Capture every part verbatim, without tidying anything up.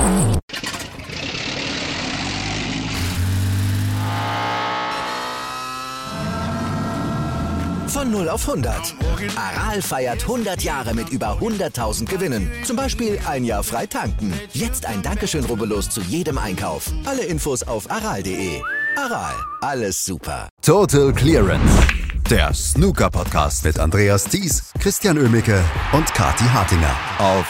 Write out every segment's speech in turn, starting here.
Von null auf hundert. Aral feiert hundert Jahre mit über hunderttausend Gewinnen. Zum Beispiel ein Jahr frei tanken. Jetzt ein Dankeschön, rubbellos zu jedem Einkauf. Alle Infos auf aral punkt de. Aral, alles super. Total Clearance. Der Snooker-Podcast mit Andreas Thies, Christian Oemicke und Kathi Hartinger auf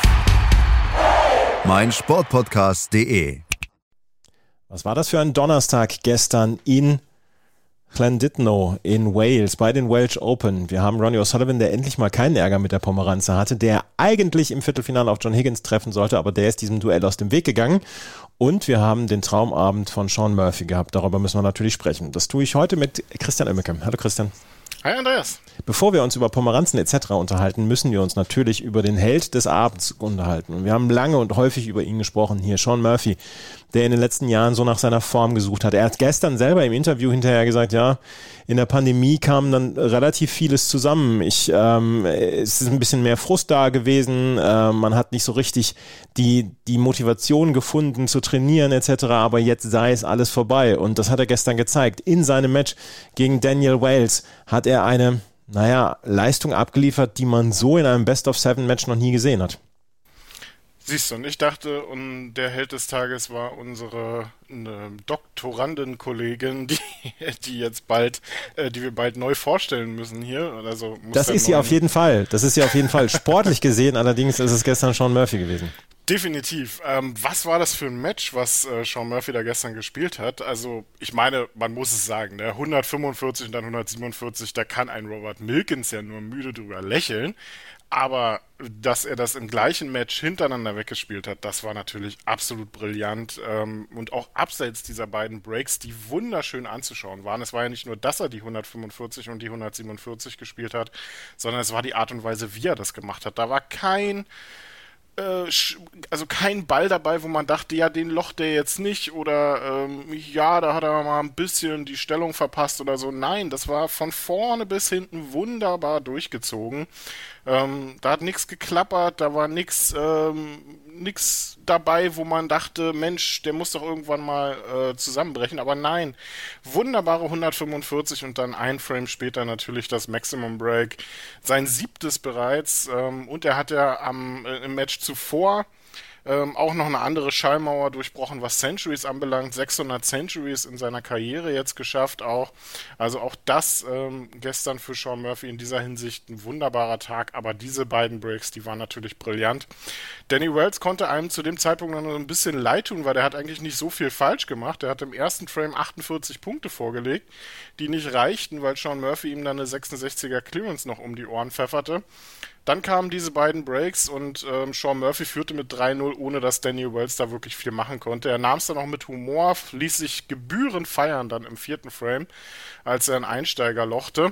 meinsportpodcast punkt de. Was war das für ein Donnerstag gestern in Llandudno in Wales bei den Welsh Open? Wir haben Ronnie O'Sullivan, der endlich mal keinen Ärger mit der Pomeranze hatte, der eigentlich im Viertelfinale auf John Higgins treffen sollte, aber der ist diesem Duell aus dem Weg gegangen. Und wir haben den Traumabend von Sean Murphy gehabt. Darüber müssen wir natürlich sprechen. Das tue ich heute mit Christian Oemicke. Hallo Christian. Hi Andreas. Bevor wir uns über Pomeranzen et cetera unterhalten, müssen wir uns natürlich über den Held des Abends unterhalten. Und wir haben lange und häufig über ihn gesprochen hier, Sean Murphy, der in den letzten Jahren so nach seiner Form gesucht hat. Er hat gestern selber im Interview hinterher gesagt, ja, in der Pandemie kam dann relativ vieles zusammen. Ich, ähm, es ist ein bisschen mehr Frust da gewesen. Äh, man hat nicht so richtig die, die Motivation gefunden zu trainieren et cetera. Aber jetzt sei es alles vorbei. Und das hat er gestern gezeigt. In seinem Match gegen Daniel Wales hat er eine, naja, Leistung abgeliefert, die man so in einem Best-of-Seven-Match noch nie gesehen hat. Siehst du, und ich dachte, und der Held des Tages war unsere äh, Doktorandenkollegin, die, die jetzt bald, äh, die wir bald neu vorstellen müssen hier. Also muss das ist sie auf jeden Fall. Das ist sie auf jeden Fall. Sportlich gesehen, allerdings ist es gestern Sean Murphy gewesen. Definitiv. Ähm, was war das für ein Match, was äh, Sean Murphy da gestern gespielt hat? Also ich meine, man muss es sagen, ne? hundertfünfundvierzig und dann hundertsiebenundvierzig, da kann ein Robert Milkins ja nur müde drüber lächeln. Aber dass er das im gleichen Match hintereinander weggespielt hat, das war natürlich absolut brillant. Ähm, und auch abseits dieser beiden Breaks, die wunderschön anzuschauen waren. Es war ja nicht nur, dass er die hundertfünfundvierzig und die hundertsiebenundvierzig gespielt hat, sondern es war die Art und Weise, wie er das gemacht hat. Da war kein... also kein Ball dabei, wo man dachte, ja, den locht der jetzt nicht oder ähm, ja, da hat er mal ein bisschen die Stellung verpasst oder so. Nein, das war von vorne bis hinten wunderbar durchgezogen. Ähm, da hat nichts geklappert, da war nichts ähm, nix dabei, wo man dachte, Mensch, der muss doch irgendwann mal äh, zusammenbrechen. Aber nein, wunderbare hundertfünfundvierzig und dann ein Frame später natürlich das Maximum Break. Sein siebtes bereits ähm, und er hat ja am, äh, im Match zuvor Ähm, auch noch eine andere Schallmauer durchbrochen, was Centuries anbelangt. sechshundert Centuries in seiner Karriere jetzt geschafft auch. Also auch das ähm, gestern für Sean Murphy in dieser Hinsicht ein wunderbarer Tag. Aber diese beiden Breaks, die waren natürlich brillant. Danny Wells konnte einem zu dem Zeitpunkt noch ein bisschen leid tun, weil der hat eigentlich nicht so viel falsch gemacht. Er hat im ersten Frame achtundvierzig Punkte vorgelegt, die nicht reichten, weil Sean Murphy ihm dann eine sechsundsechziger Clearance noch um die Ohren pfefferte. Dann kamen diese beiden Breaks und ähm, Sean Murphy führte mit drei null, ohne dass Daniel Wells da wirklich viel machen konnte. Er nahm es dann auch mit Humor, ließ sich gebührend feiern dann im vierten Frame, als er einen Einsteiger lochte.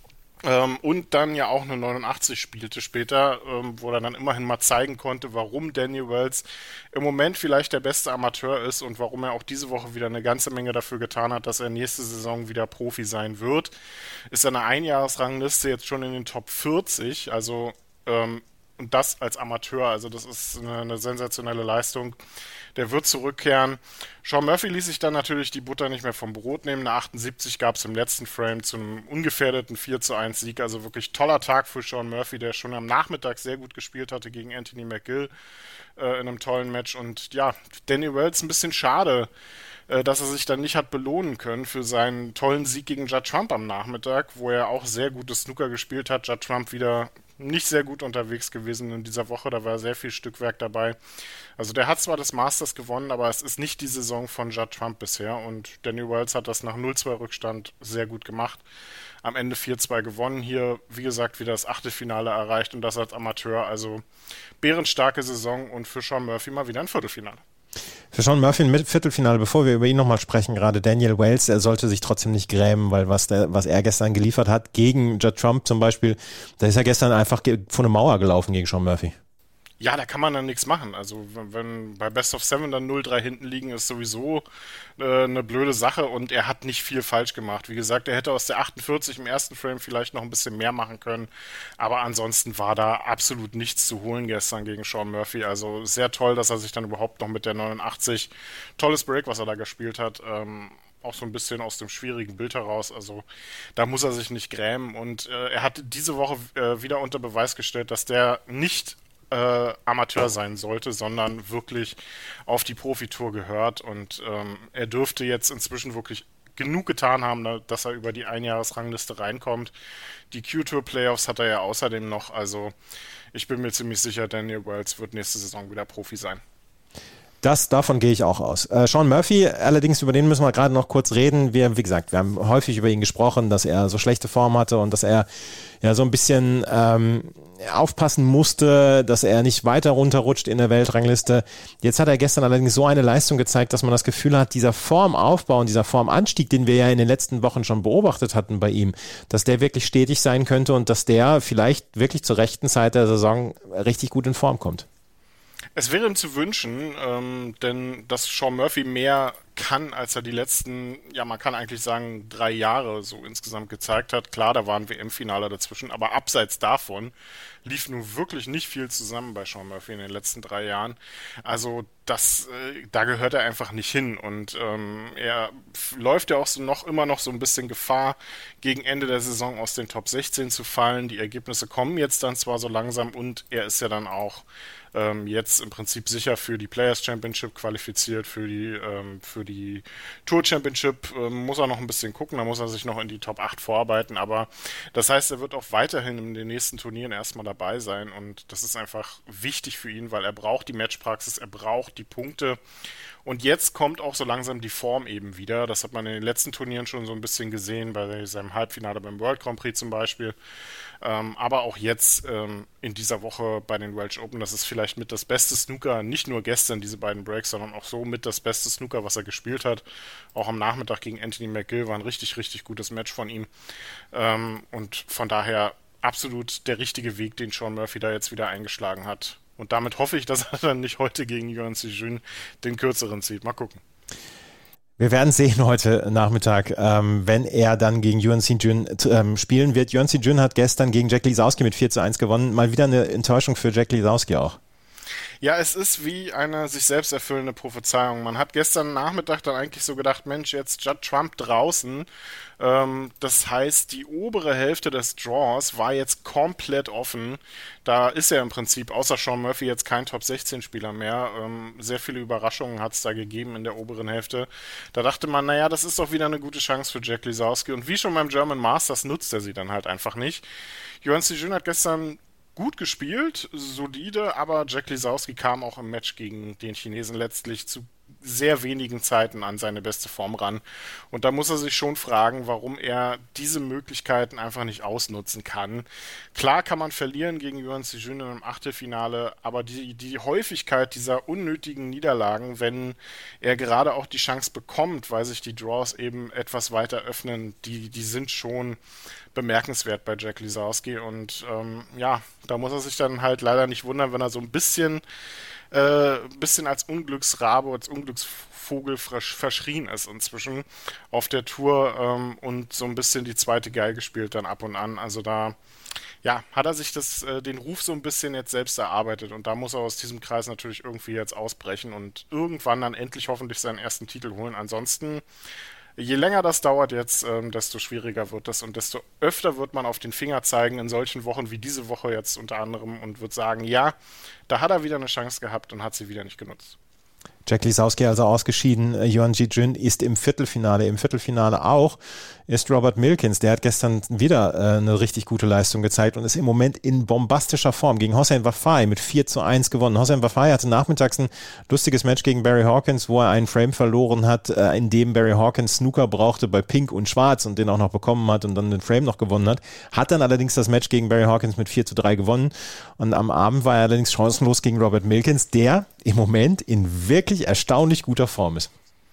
Ähm, und dann ja auch eine neunundachtzig spielte später, ähm, wo er dann immerhin mal zeigen konnte, warum Daniel Wells im Moment vielleicht der beste Amateur ist und warum er auch diese Woche wieder eine ganze Menge dafür getan hat, dass er nächste Saison wieder Profi sein wird. Ist seine Einjahresrangliste jetzt schon in den Top vierzig, also ähm, und das als Amateur, also das ist eine, eine sensationelle Leistung. Der wird zurückkehren. Sean Murphy ließ sich dann natürlich die Butter nicht mehr vom Brot nehmen. Eine achtundsiebzig gab es im letzten Frame zu einem ungefährdeten vier zu eins Sieg. Also wirklich toller Tag für Sean Murphy, der schon am Nachmittag sehr gut gespielt hatte gegen Anthony McGill äh, in einem tollen Match. Und ja, Danny Wells ein bisschen schade, äh, dass er sich dann nicht hat belohnen können für seinen tollen Sieg gegen Judd Trump am Nachmittag, wo er auch sehr gutes Snooker gespielt hat. Judd Trump wieder nicht sehr gut unterwegs gewesen in dieser Woche, da war sehr viel Stückwerk dabei. Also der hat zwar das Masters gewonnen, aber es ist nicht die Saison von Judd Trump bisher und Danny Wells hat das nach null zwei Rückstand sehr gut gemacht. Am Ende vier zwei gewonnen, hier wie gesagt wieder das Achtelfinale erreicht und das als Amateur, also bärenstarke Saison und für Sean Murphy mal wieder ein Viertelfinale. Für Sean Murphy ein Viertelfinale, bevor wir über ihn nochmal sprechen, gerade Daniel Wales, er sollte sich trotzdem nicht grämen, weil was, der, was er gestern geliefert hat, gegen Judd Trump zum Beispiel, da ist er gestern einfach vor eine Mauer gelaufen gegen Sean Murphy. Ja, da kann man dann nichts machen. Also wenn, wenn bei Best of Seven dann null drei hinten liegen, ist sowieso äh, eine blöde Sache und er hat nicht viel falsch gemacht. Wie gesagt, er hätte aus der achtundvierzig im ersten Frame vielleicht noch ein bisschen mehr machen können, aber ansonsten war da absolut nichts zu holen gestern gegen Sean Murphy. Also sehr toll, dass er sich dann überhaupt noch mit der neunundachtzig, tolles Break, was er da gespielt hat, ähm, auch so ein bisschen aus dem schwierigen Bild heraus. Also da muss er sich nicht grämen und äh, er hat diese Woche äh, wieder unter Beweis gestellt, dass der nicht Äh, Amateur sein sollte, sondern wirklich auf die Profitour gehört und ähm, er dürfte jetzt inzwischen wirklich genug getan haben, dass er über die Einjahresrangliste reinkommt. Die Q-Tour-Playoffs hat er ja außerdem noch, also ich bin mir ziemlich sicher, Daniel Wells wird nächste Saison wieder Profi sein. Das, davon gehe ich auch aus. Äh, Sean Murphy, allerdings, über den müssen wir gerade noch kurz reden. Wir, wie gesagt, wir haben häufig über ihn gesprochen, dass er so schlechte Form hatte und dass er ja so ein bisschen ähm, aufpassen musste, dass er nicht weiter runterrutscht in der Weltrangliste. Jetzt hat er gestern allerdings so eine Leistung gezeigt, dass man das Gefühl hat, dieser Formaufbau und dieser Formanstieg, den wir ja in den letzten Wochen schon beobachtet hatten bei ihm, dass der wirklich stetig sein könnte und dass der vielleicht wirklich zur rechten Zeit der Saison richtig gut in Form kommt. Es wäre ihm zu wünschen, ähm, denn dass Sean Murphy mehr kann, als er die letzten, ja man kann eigentlich sagen, drei Jahre so insgesamt gezeigt hat. Klar, da war ein W M-Finale dazwischen, aber abseits davon lief nun wirklich nicht viel zusammen bei Sean Murphy in den letzten drei Jahren. Also das, äh, da gehört er einfach nicht hin und ähm, er f- läuft ja auch so noch immer noch so ein bisschen Gefahr, gegen Ende der Saison aus den Top sechzehn zu fallen. Die Ergebnisse kommen jetzt dann zwar so langsam und er ist ja dann auch ähm, jetzt im Prinzip sicher für die Players Championship qualifiziert, für die ähm, für die Tour Championship ähm, muss er noch ein bisschen gucken, da muss er sich noch in die Top acht vorarbeiten, aber das heißt, er wird auch weiterhin in den nächsten Turnieren erstmal dabei sein und das ist einfach wichtig für ihn, weil er braucht die Matchpraxis, er braucht die Punkte und jetzt kommt auch so langsam die Form eben wieder, das hat man in den letzten Turnieren schon so ein bisschen gesehen, bei seinem Halbfinale beim World Grand Prix zum Beispiel, ähm, aber auch jetzt ähm, in dieser Woche bei den Welsh Open, das ist vielleicht mit das beste Snooker, nicht nur gestern diese beiden Breaks, sondern auch so mit das beste Snooker, was er gespielt hat. Auch am Nachmittag gegen Anthony McGill war ein richtig, richtig gutes Match von ihm. Ähm, und von daher absolut der richtige Weg, den Sean Murphy da jetzt wieder eingeschlagen hat. Und damit hoffe ich, dass er dann nicht heute gegen Yuan Sijun den kürzeren zieht. Mal gucken. Wir werden sehen heute Nachmittag, ähm, wenn er dann gegen Yuan Sijun ähm, spielen wird. Yuan Sijun hat gestern gegen Jack Lisowski mit vier zu eins gewonnen. Mal wieder eine Enttäuschung für Jack Lisowski auch. Ja, es ist wie eine sich selbst erfüllende Prophezeiung. Man hat gestern Nachmittag dann eigentlich so gedacht, Mensch, jetzt Judd Trump draußen. Ähm, das heißt, die obere Hälfte des Draws war jetzt komplett offen. Da ist ja im Prinzip außer Sean Murphy jetzt kein Top sechzehn Spieler mehr. Ähm, sehr viele Überraschungen hat es da gegeben in der oberen Hälfte. Da dachte man, naja, das ist doch wieder eine gute Chance für Jack Lisowski. Und wie schon beim German Masters nutzt er sie dann halt einfach nicht. Yuan Sijun hat gestern gut gespielt, solide, aber Jack Lisowski kam auch im Match gegen den Chinesen letztlich zu sehr wenigen Zeiten an seine beste Form ran. Und da muss er sich schon fragen, warum er diese Möglichkeiten einfach nicht ausnutzen kann. Klar kann man verlieren gegen Yuan Sijun im Achtelfinale, aber die, die Häufigkeit dieser unnötigen Niederlagen, wenn er gerade auch die Chance bekommt, weil sich die Draws eben etwas weiter öffnen, die, die sind schon bemerkenswert bei Jack Lisowski und ähm, ja, da muss er sich dann halt leider nicht wundern, wenn er so ein bisschen äh, bisschen als Unglücksrabe, als Unglücksvogel versch- verschrien ist inzwischen auf der Tour ähm, und so ein bisschen die zweite Geige spielt dann ab und an, also da ja, hat er sich das, äh, den Ruf so ein bisschen jetzt selbst erarbeitet und da muss er aus diesem Kreis natürlich irgendwie jetzt ausbrechen und irgendwann dann endlich hoffentlich seinen ersten Titel holen, ansonsten je länger das dauert jetzt, ähm, desto schwieriger wird das und desto öfter wird man auf den Finger zeigen in solchen Wochen wie diese Woche jetzt unter anderem und wird sagen, ja, da hat er wieder eine Chance gehabt und hat sie wieder nicht genutzt. Jack Lisowski also ausgeschieden, Yuan Sijun ist im Viertelfinale. Im Viertelfinale auch ist Robert Milkins, der hat gestern wieder äh, eine richtig gute Leistung gezeigt und ist im Moment in bombastischer Form gegen Hossein Wafai mit vier zu eins gewonnen. Hossein Wafai hatte nachmittags ein lustiges Match gegen Barry Hawkins, wo er einen Frame verloren hat, äh, in dem Barry Hawkins Snooker brauchte bei Pink und Schwarz und den auch noch bekommen hat und dann den Frame noch gewonnen hat. Hat dann allerdings das Match gegen Barry Hawkins mit vier zu drei gewonnen und am Abend war er allerdings chancenlos gegen Robert Milkins, der im Moment in wirklich erstaunlich guter Form ist.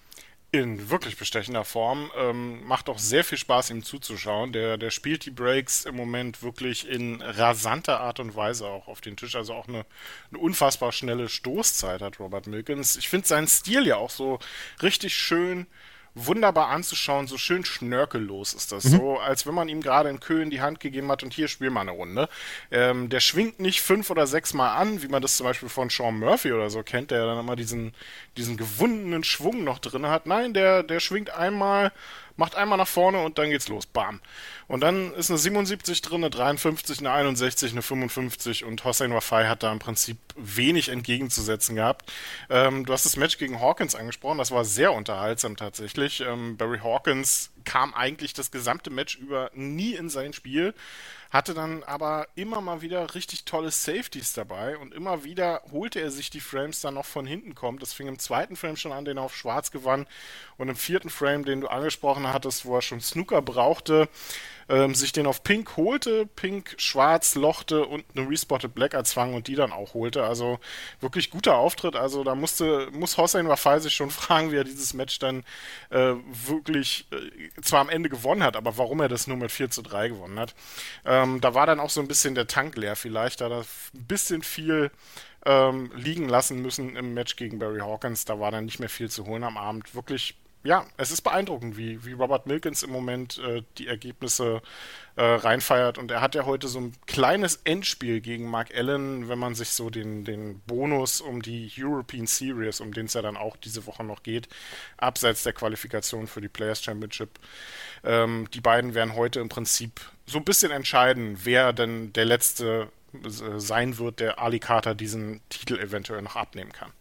in wirklich bestechender Form. Ähm, macht auch sehr viel Spaß, ihm zuzuschauen. Der, der spielt die Breaks im Moment wirklich in rasanter Art und Weise auch auf den Tisch. Also auch eine, eine unfassbar schnelle Stoßzeit hat Robert Milkins. Ich finde seinen Stil ja auch so richtig schön, wunderbar anzuschauen, so schön schnörkellos ist das. Mhm. So, als wenn man ihm gerade in Köln die Hand gegeben hat und hier spiel mal eine Runde. Ähm, der schwingt nicht fünf oder sechs Mal an, wie man das zum Beispiel von Sean Murphy oder so kennt, der dann immer diesen, diesen gewundenen Schwung noch drin hat. Nein, der, der schwingt einmal, macht einmal nach vorne und dann geht's los. Bam. Und dann ist eine siebenundsiebzig drin, eine dreiundfünfzig, eine einundsechzig, eine fünfundfünfzig und Hossein Wafai hat da im Prinzip wenig entgegenzusetzen gehabt. Ähm, du hast das Match gegen Hawkins angesprochen, das war sehr unterhaltsam tatsächlich. Ähm, Barry Hawkins kam eigentlich das gesamte Match über nie in sein Spiel, hatte dann aber immer mal wieder richtig tolle Safeties dabei und immer wieder holte er sich die Frames dann noch von hinten kommt. Das fing im zweiten Frame schon an, den er auf Schwarz gewann und im vierten Frame, den du angesprochen hattest, wo er schon Snooker brauchte, ähm, sich den auf Pink holte, Pink, Schwarz, lochte und eine Respotted Black erzwang und die dann auch holte. Also wirklich guter Auftritt. Also da musste, muss Hossein Wafai sich schon fragen, wie er dieses Match dann äh, wirklich äh, zwar am Ende gewonnen hat, aber warum er das nur mit vier zu drei gewonnen hat. Ähm, da war dann auch so ein bisschen der Tank leer vielleicht, da hat er ein bisschen viel ähm, liegen lassen müssen im Match gegen Barry Hawkins. Da war dann nicht mehr viel zu holen am Abend. Wirklich, ja, es ist beeindruckend, wie, wie Robert Milkins im Moment äh, die Ergebnisse äh, reinfeiert. Und er hat ja heute so ein kleines Endspiel gegen Mark Allen, wenn man sich so den, den Bonus um die European Series, um den es ja dann auch diese Woche noch geht, abseits der Qualifikation für die Players Championship. Ähm, die beiden werden heute im Prinzip so ein bisschen entscheiden, wer denn der Letzte äh, sein wird, der Ali Carter diesen Titel eventuell noch abnehmen kann.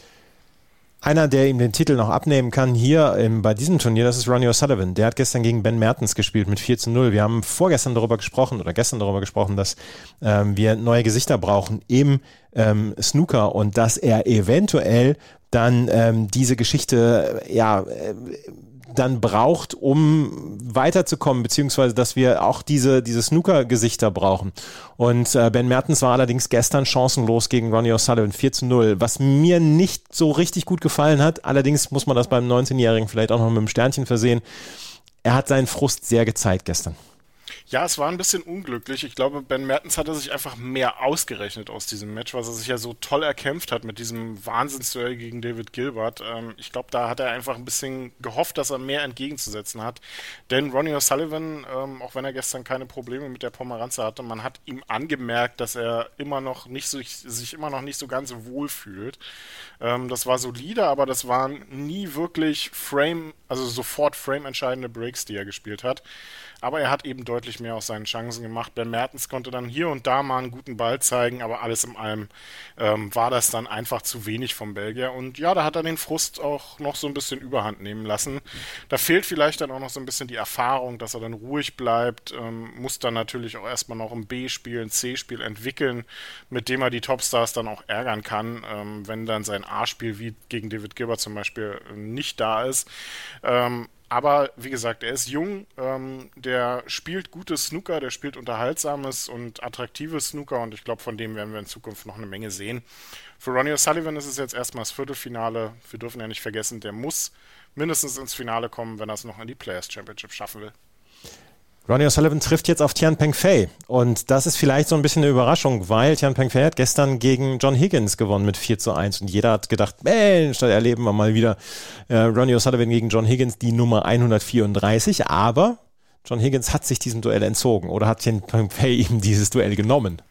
Einer, der ihm den Titel noch abnehmen kann hier im, bei diesem Turnier, das ist Ronnie O'Sullivan. Der hat gestern gegen Ben Mertens gespielt mit vier zu null. Wir haben vorgestern darüber gesprochen oder gestern darüber gesprochen, dass ähm, wir neue Gesichter brauchen im ähm, Snooker und dass er eventuell dann ähm, diese Geschichte ja äh, dann braucht, um weiterzukommen, beziehungsweise dass wir auch diese, diese Snooker-Gesichter brauchen. Und äh, Ben Mertens war allerdings gestern chancenlos gegen Ronnie O'Sullivan, vier zu null, was mir nicht so richtig gut gefallen hat. Allerdings muss man das beim neunzehnjährigen vielleicht auch noch mit einem Sternchen versehen. Er hat seinen Frust sehr gezeigt gestern. Ja, es war ein bisschen unglücklich. Ich glaube, Ben Mertens hatte sich einfach mehr ausgerechnet aus diesem Match, was er sich ja so toll erkämpft hat mit diesem Wahnsinnsduell gegen David Gilbert. Ähm, ich glaube, da hat er einfach ein bisschen gehofft, dass er mehr entgegenzusetzen hat. Denn Ronnie O'Sullivan, ähm, auch wenn er gestern keine Probleme mit der Pomeranze hatte, man hat ihm angemerkt, dass er immer noch nicht so, sich immer noch nicht so ganz wohl fühlt. Ähm, das war solide, aber das waren nie wirklich Frame, also sofort Frame-entscheidende Breaks, die er gespielt hat. Aber er hat eben deutlich mehr aus seinen Chancen gemacht. Ben Mertens konnte dann hier und da mal einen guten Ball zeigen, aber alles in allem ähm, war das dann einfach zu wenig vom Belgier. Und ja, da hat er den Frust auch noch so ein bisschen überhand nehmen lassen. Da fehlt vielleicht dann auch noch so ein bisschen die Erfahrung, dass er dann ruhig bleibt, ähm, muss dann natürlich auch erstmal noch ein B-Spiel, ein C-Spiel entwickeln, mit dem er die Topstars dann auch ärgern kann, ähm, wenn dann sein A-Spiel wie gegen David Gilbert zum Beispiel nicht da ist. Ähm, Aber wie gesagt, er ist jung, ähm, der spielt gutes Snooker, der spielt unterhaltsames und attraktives Snooker und ich glaube, von dem werden wir in Zukunft noch eine Menge sehen. Für Ronnie O'Sullivan ist es jetzt erstmal das Viertelfinale. Wir dürfen ja nicht vergessen, der muss mindestens ins Finale kommen, wenn er es noch in die Players Championship schaffen will. Ronnie O'Sullivan trifft jetzt auf Tian Pengfei und das ist vielleicht so ein bisschen eine Überraschung, weil Tian Pengfei hat gestern gegen John Higgins gewonnen mit vier zu eins und jeder hat gedacht, Mensch, da erleben wir mal wieder äh, Ronnie O'Sullivan gegen John Higgins, die Nummer hundertvierunddreißig, aber John Higgins hat sich diesem Duell entzogen oder hat Tian Pengfei ihm dieses Duell genommen?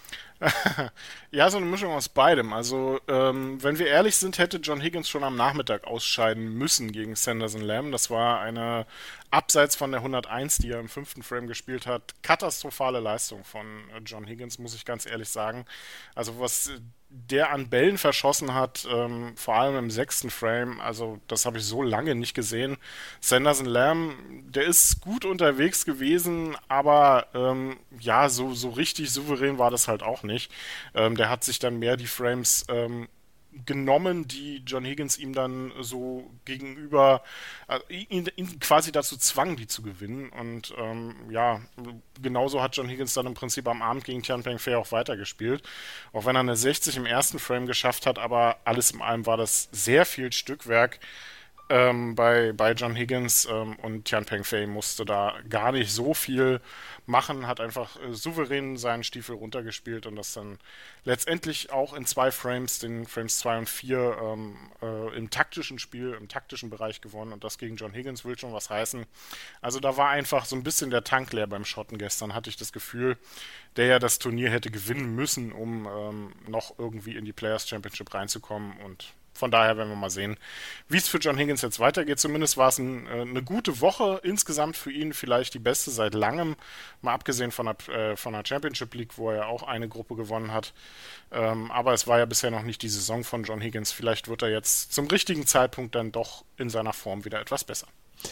Ja, so eine Mischung aus beidem. Also, ähm, wenn wir ehrlich sind, hätte John Higgins schon am Nachmittag ausscheiden müssen gegen Sanderson Lam. Das war eine, abseits von der hunderteins, die er im fünften Frame gespielt hat, katastrophale Leistung von John Higgins, muss ich ganz ehrlich sagen. Also, was der an Bällen verschossen hat, ähm, vor allem im sechsten Frame, also das habe ich so lange nicht gesehen. Sanderson Lam, der ist gut unterwegs gewesen, aber ähm, ja, so, so richtig souverän war das halt auch nicht. Ähm, der hat sich dann mehr die Frames ähm, genommen, die John Higgins ihm dann so gegenüber, äh, ihn, ihn quasi dazu zwang, die zu gewinnen. Und ähm, ja, genauso hat John Higgins dann im Prinzip am Abend gegen Tian Pengfei auch weitergespielt. Auch wenn er eine sechzig im ersten Frame geschafft hat, aber alles in allem war das sehr viel Stückwerk. ähm, bei, bei John Higgins ähm, und Tian Pengfei musste da gar nicht so viel machen, hat einfach äh, souverän seinen Stiefel runtergespielt und das dann letztendlich auch in zwei Frames, den Frames zwei und vier, ähm, äh, im taktischen Spiel, im taktischen Bereich gewonnen und das gegen John Higgins will schon was heißen. Also da war einfach so ein bisschen der Tank leer beim Schotten gestern, hatte ich das Gefühl, der ja das Turnier hätte gewinnen müssen, um ähm, noch irgendwie in die Players Championship reinzukommen und von daher werden wir mal sehen, wie es für John Higgins jetzt weitergeht. Zumindest war es ein, äh, eine gute Woche insgesamt für ihn, vielleicht die beste seit langem, mal abgesehen von der, äh, von der Championship League, wo er auch eine Gruppe gewonnen hat. Ähm, aber es war ja bisher noch nicht die Saison von John Higgins. Vielleicht wird er jetzt zum richtigen Zeitpunkt dann doch in seiner Form wieder etwas besser.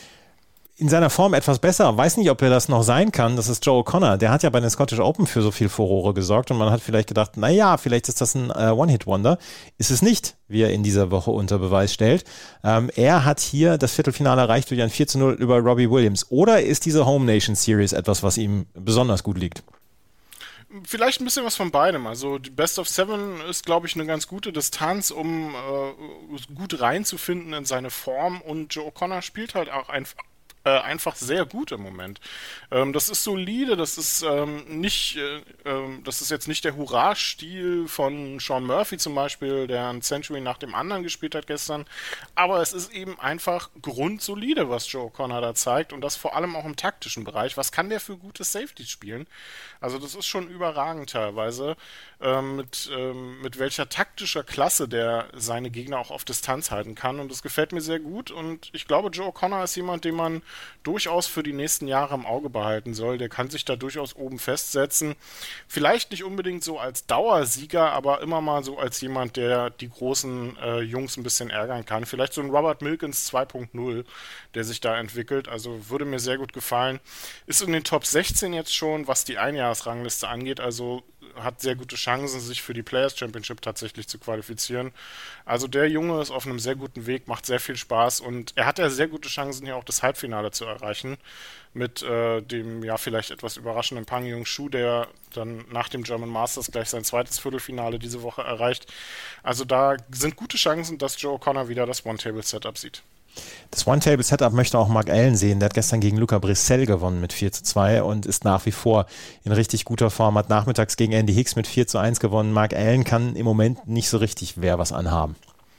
In seiner Form etwas besser. Weiß nicht, ob er das noch sein kann. Das ist Joe O'Connor. Der hat ja bei den Scottish Open für so viel Furore gesorgt und man hat vielleicht gedacht, naja, vielleicht ist das ein äh, One-Hit-Wonder. Ist es nicht, wie er in dieser Woche unter Beweis stellt. Ähm, er hat hier das Viertelfinale erreicht durch ein vier zu null über Robbie Williams. Oder ist diese Home Nation Series etwas, was ihm besonders gut liegt? Vielleicht ein bisschen was von beidem. Also die Best of Seven ist, glaube ich, eine ganz gute Distanz, um äh, gut reinzufinden in seine Form und Joe O'Connor spielt halt auch einfach einfach sehr gut im Moment. Ähm, das ist solide, das ist ähm, nicht, äh, äh, das ist jetzt nicht der Hurra-Stil von Sean Murphy zum Beispiel, der ein Century nach dem anderen gespielt hat gestern, aber es ist eben einfach grundsolide, was Joe O'Connor da zeigt und das vor allem auch im taktischen Bereich. Was kann der für gute Safeties spielen? Also das ist schon überragend teilweise, ähm, mit, ähm, mit welcher taktischer Klasse der seine Gegner auch auf Distanz halten kann und das gefällt mir sehr gut und ich glaube, Joe O'Connor ist jemand, den man durchaus für die nächsten Jahre im Auge behalten soll. Der kann sich da durchaus oben festsetzen. Vielleicht nicht unbedingt so als Dauersieger, aber immer mal so als jemand, der die großen äh, Jungs ein bisschen ärgern kann. Vielleicht so ein Robert Milkins zwei Punkt null, der sich da entwickelt. Also würde mir sehr gut gefallen. Ist in den Top sechzehn jetzt schon, was die Einjahresrangliste angeht. Also hat sehr gute Chancen, sich für die Players Championship tatsächlich zu qualifizieren. Also der Junge ist auf einem sehr guten Weg, macht sehr viel Spaß und er hat ja sehr gute Chancen, hier auch das Halbfinale zu erreichen mit äh, dem ja vielleicht etwas überraschenden Pang Jung-Shu, der dann nach dem German Masters gleich sein zweites Viertelfinale diese Woche erreicht. Also da sind gute Chancen, dass Joe O'Connor wieder das One-Table-Setup sieht. Das One-Table-Setup möchte auch Mark Allen sehen. Der hat gestern gegen Luca Brissell gewonnen mit vier zu zwei und ist nach wie vor in richtig guter Form. Hat nachmittags gegen Andy Hicks mit vier zu eins gewonnen. Mark Allen kann im Moment nicht so richtig wer was anhaben.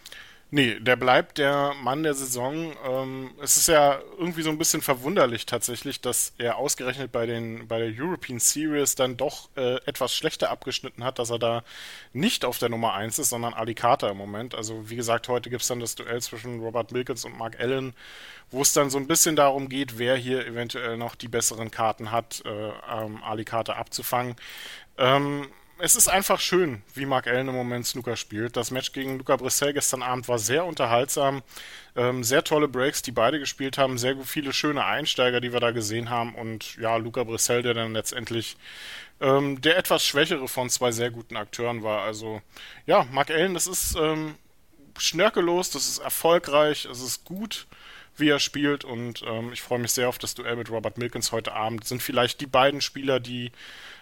Nee, der bleibt der Mann der Saison. Ähm, es ist ja irgendwie so ein bisschen verwunderlich tatsächlich, dass er ausgerechnet bei den bei der European Series dann doch äh, etwas schlechter abgeschnitten hat, dass er da nicht auf der Nummer eins ist, sondern Alicata im Moment. Also wie gesagt, heute gibt es dann das Duell zwischen Robert Milkins und Mark Allen, wo es dann so ein bisschen darum geht, wer hier eventuell noch die besseren Karten hat, äh, ähm, Alicata abzufangen. Ähm, Es ist einfach schön, wie Mark Allen im Moment Snooker spielt. Das Match gegen Luca Brissell gestern Abend war sehr unterhaltsam. Ähm, sehr tolle Breaks, die beide gespielt haben. Sehr viele schöne Einsteiger, die wir da gesehen haben. Und ja, Luca Brissell, der dann letztendlich ähm, der etwas schwächere von zwei sehr guten Akteuren war. Also ja, Mark Allen, das ist ähm, schnörkellos, das ist erfolgreich, es ist gut, wie er spielt. Und ähm, ich freue mich sehr auf das Duell mit Robert Milkins heute Abend. Das sind vielleicht die beiden Spieler, die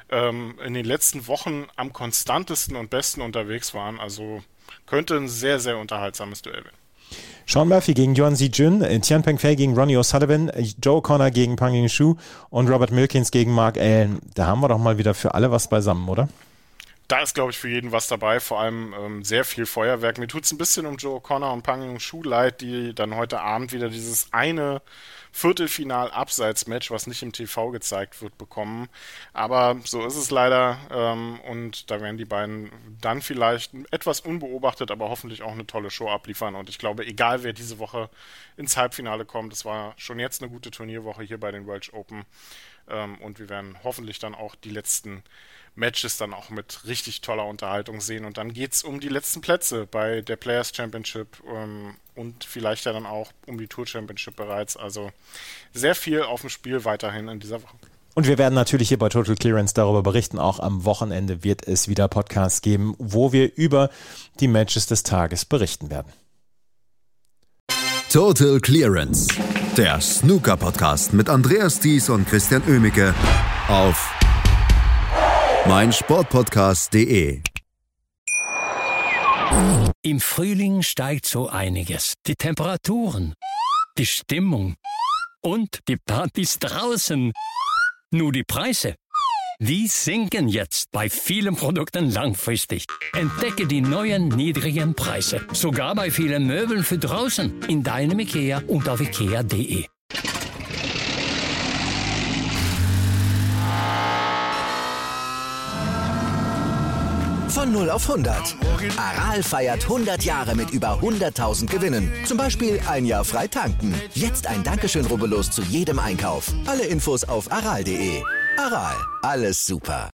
in den letzten Wochen am konstantesten und besten unterwegs waren. Also könnte ein sehr, sehr unterhaltsames Duell werden. Sean Murphy gegen Yuan Zijun, Tian Pengfei gegen Ronnie O'Sullivan, Joe O'Connor gegen Pang Jung-Shu und Robert Milkins gegen Mark Allen. Da haben wir doch mal wieder für alle was beisammen, oder? Da ist, glaube ich, für jeden was dabei, vor allem ähm, sehr viel Feuerwerk. Mir tut es ein bisschen um Joe O'Connor und Pang Jung-Shu leid, die dann heute Abend wieder dieses eine Viertelfinal-Abseits-Match, was nicht im T V gezeigt wird, bekommen. Aber so ist es leider ähm, und da werden die beiden dann vielleicht etwas unbeobachtet, aber hoffentlich auch eine tolle Show abliefern. Und ich glaube, egal wer diese Woche ins Halbfinale kommt, es war schon jetzt eine gute Turnierwoche hier bei den Welsh Open ähm, und wir werden hoffentlich dann auch die letzten Matches dann auch mit richtig toller Unterhaltung sehen und dann geht's um die letzten Plätze bei der Players Championship ähm, und vielleicht ja dann auch um die Tour Championship bereits. Also sehr viel auf dem Spiel weiterhin in dieser Woche. Und wir werden natürlich hier bei Total Clearance darüber berichten. Auch am Wochenende wird es wieder Podcasts geben, wo wir über die Matches des Tages berichten werden. Total Clearance, der Snooker-Podcast mit Andreas Thies und Christian Oemicke auf meinsportpodcast punkt de. Im Frühling steigt so einiges. Die Temperaturen, die Stimmung und die Partys draußen. Nur die Preise, die sinken jetzt bei vielen Produkten langfristig. Entdecke die neuen niedrigen Preise. Sogar bei vielen Möbeln für draußen. In deinem IKEA und auf ikea punkt de. Von null auf hundert. Aral feiert hundert Jahre mit über hunderttausend Gewinnen. Zum Beispiel ein Jahr frei tanken. Jetzt ein Dankeschön, rubbellos zu jedem Einkauf. Alle Infos auf aral punkt de. Aral, alles super.